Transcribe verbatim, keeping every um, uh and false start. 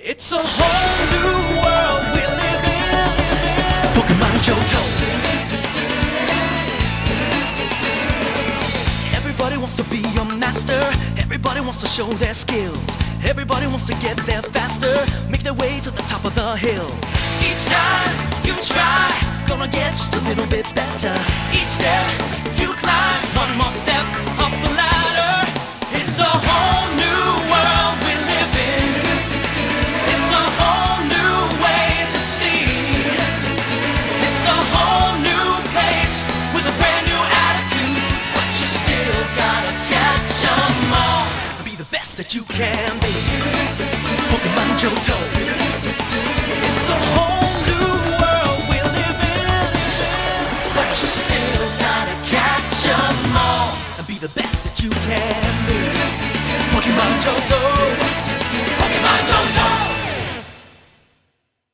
It's a whole new world we live in. Pokemon Johto. Everybody wants to be a master. Everybody wants to show their skills. Everybody wants to get there faster, make their way to the top of the hill. Each time you try, gonna get just a little bit better. Each step you climb, one more step up the ladder. It's a whole new world we live in. It's a whole new way to see. It's a whole new place with a brand new attitude, but you still gotta catch 'em all and be the best that you can be. Pokemon Johto. It's a whole new world we live in, but you still gotta catch 'em all and be the best that you can.